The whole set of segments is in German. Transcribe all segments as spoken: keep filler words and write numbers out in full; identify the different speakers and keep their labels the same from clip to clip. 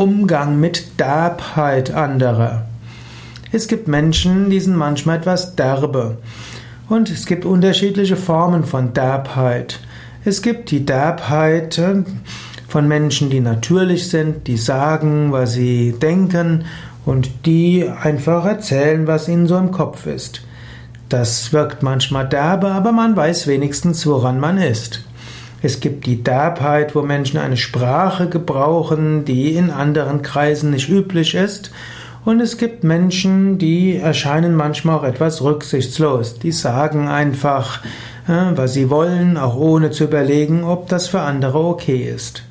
Speaker 1: Umgang mit Derbheit anderer. Es gibt Menschen, die sind manchmal etwas derbe. Und es gibt unterschiedliche Formen von Derbheit. Es gibt die Derbheit von Menschen, die natürlich sind, die sagen, was sie denken und die einfach erzählen, was ihnen so im Kopf ist. Das wirkt manchmal derbe, aber man weiß wenigstens, woran man ist. Es gibt die Derbheit, wo Menschen eine Sprache gebrauchen, die in anderen Kreisen nicht üblich ist. Und es gibt Menschen, die erscheinen manchmal auch etwas rücksichtslos. Die sagen einfach, äh, was sie wollen, auch ohne zu überlegen, ob das für andere okay ist.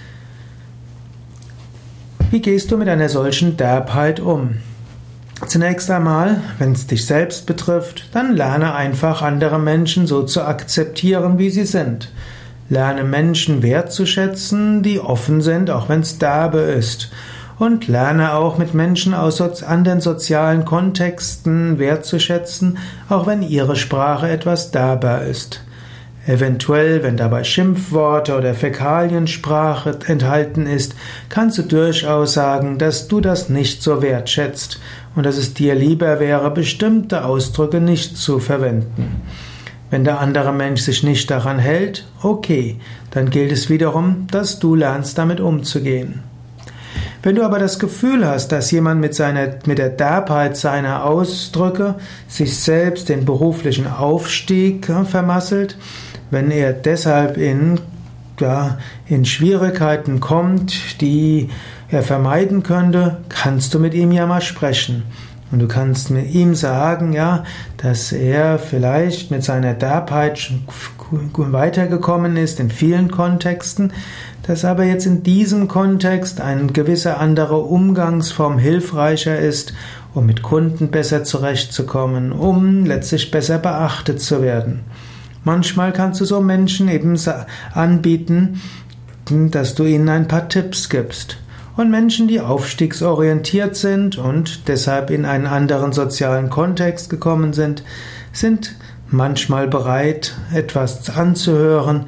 Speaker 1: Wie gehst du mit einer solchen Derbheit um? Zunächst einmal, wenn es dich selbst betrifft, dann lerne einfach andere Menschen so zu akzeptieren, wie sie sind. Lerne Menschen wertzuschätzen, die offen sind, auch wenn es derbe ist. Und lerne auch mit Menschen aus anderen sozialen Kontexten wertzuschätzen, auch wenn ihre Sprache etwas derber ist. Eventuell, wenn dabei Schimpfworte oder Fäkaliensprache enthalten ist, kannst du durchaus sagen, dass du das nicht so wertschätzt und dass es dir lieber wäre, bestimmte Ausdrücke nicht zu verwenden. Wenn der andere Mensch sich nicht daran hält, okay, dann gilt es wiederum, dass du lernst, damit umzugehen. Wenn du aber das Gefühl hast, dass jemand mit seiner, mit der Derbheit seiner Ausdrücke sich selbst den beruflichen Aufstieg vermasselt, wenn er deshalb in, ja, in Schwierigkeiten kommt, die er vermeiden könnte, kannst du mit ihm ja mal sprechen. Und du kannst mit ihm sagen, ja, dass er vielleicht mit seiner Derbheit weitergekommen ist in vielen Kontexten, dass aber jetzt in diesem Kontext eine gewisse andere Umgangsform hilfreicher ist, um mit Kunden besser zurechtzukommen, um letztlich besser beachtet zu werden. Manchmal kannst du so Menschen eben anbieten, dass du ihnen ein paar Tipps gibst. Und Menschen, die aufstiegsorientiert sind und deshalb in einen anderen sozialen Kontext gekommen sind, sind manchmal bereit, etwas anzuhören,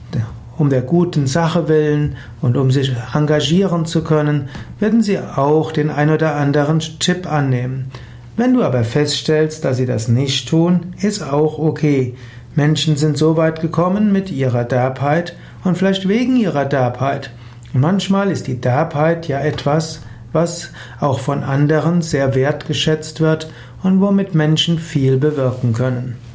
Speaker 1: um der guten Sache willen und um sich engagieren zu können, werden sie auch den ein oder anderen Tipp annehmen. Wenn du aber feststellst, dass sie das nicht tun, ist auch okay. Menschen sind so weit gekommen mit ihrer Derbheit und vielleicht wegen ihrer Derbheit. Und manchmal ist die Derbheit ja etwas, was auch von anderen sehr wertgeschätzt wird und womit Menschen viel bewirken können.